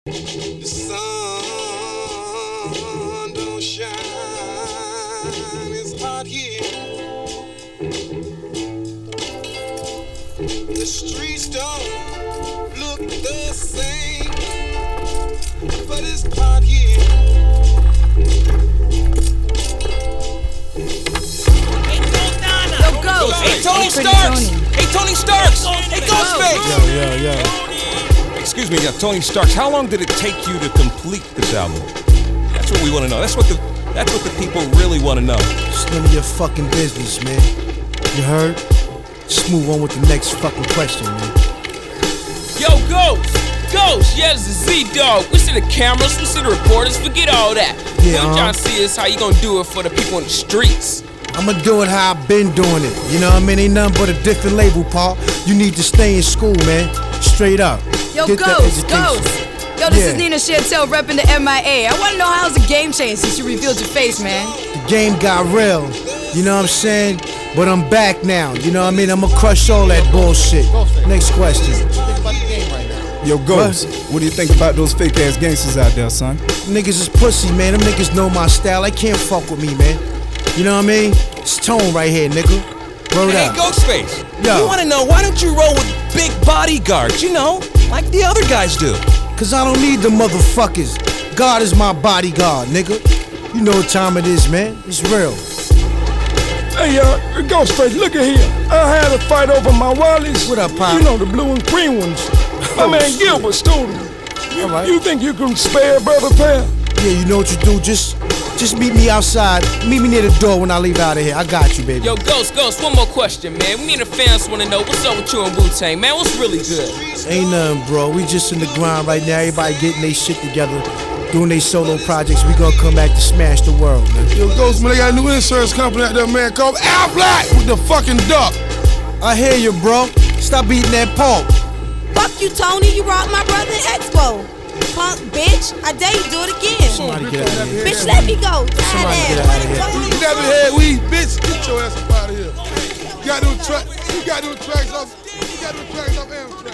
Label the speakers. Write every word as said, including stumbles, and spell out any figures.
Speaker 1: The sun don't shine, it's hot here. The streets don't look the same, but it's hot here.
Speaker 2: Yo, Ghost!
Speaker 3: Hey, Tony Starks! Hey, Tony Starks! Hey, Ghostface!
Speaker 4: Yo, yo, yo.
Speaker 3: Excuse me, uh, Tony Starks, how long did it take you to complete this album? That's what we want to know. That's what the that's what the people really want to know.
Speaker 4: It's none of your fucking business, man. You heard? Just move on with the next fucking question, man.
Speaker 5: Yo, Ghost! Ghost! Yeah, this is Z-Dog. We see the cameras, we see the reporters, forget all that.
Speaker 4: Yeah,
Speaker 5: What I'm
Speaker 4: uh-huh.
Speaker 5: trying to see is how you gonna do it for the people in the streets.
Speaker 4: I'ma do it how I've been doing it. You know what I mean? Ain't nothing but a different label, Paul. You need to stay in school, man. Straight up.
Speaker 2: Yo,
Speaker 4: Get that
Speaker 2: Ghost,
Speaker 4: education.
Speaker 2: Ghost. Yo, this
Speaker 4: Yeah.
Speaker 2: is Nina Chantel repping the M I A. I wanna know how's the game changed since you revealed your face, man.
Speaker 4: The game got real. You know what I'm saying? But I'm back now. You know what I mean? I'ma crush all that bullshit. Next question.
Speaker 6: Yo, Ghost, what do you think about those fake ass gangsters out there, son?
Speaker 4: Niggas is pussy, man. Them niggas know my style. They can't fuck with me, man. You know what I mean? It's Tone right here, nigga. Word
Speaker 3: Hey,
Speaker 4: up.
Speaker 3: Ghostface,
Speaker 4: Yo.
Speaker 3: we want to know, why don't you roll with big bodyguards, you know, like the other guys do?
Speaker 4: Cause I don't need the motherfuckers. God is my bodyguard, nigga. You know what time it is, man. It's real.
Speaker 6: Hey, uh, Ghostface, look at here. I had a fight over my Wallies.
Speaker 4: What up, Pop?
Speaker 6: You know, the blue and green ones. My
Speaker 4: Oh,
Speaker 6: man
Speaker 4: shit.
Speaker 6: Gilbert stole them. You,
Speaker 4: All right.
Speaker 6: you think you can spare Brother Pal?
Speaker 4: Yeah, you know what you do. Just just meet me outside. Meet me near the door when I leave out of here. I got you, baby.
Speaker 5: Yo, Ghost, Ghost, one more question, man. We and the fans wanna know what's up with you and Wu-Tang, man. What's really good?
Speaker 4: Ain't nothing, bro. We just in the grind right now. Everybody getting their shit together. Doing their solo projects. We gonna come back to smash the world, man.
Speaker 1: Yo, Ghost, man, they got a new insurance company out there, man, called Al Black with the fucking duck.
Speaker 4: I hear you, bro. Stop eating that pork.
Speaker 7: Fuck you, Tony. You robbed my brother in Expo. Punk bitch. I dare you do it again.
Speaker 4: Somebody get out of here.
Speaker 7: Bitch, let me go.
Speaker 4: Somebody
Speaker 7: Tired
Speaker 4: get
Speaker 7: ass.
Speaker 4: out of here.
Speaker 1: You never had weed, bitch. Get your ass up out of here. You got them tracks. You got them tracks off. You got them tracks off Amtrak.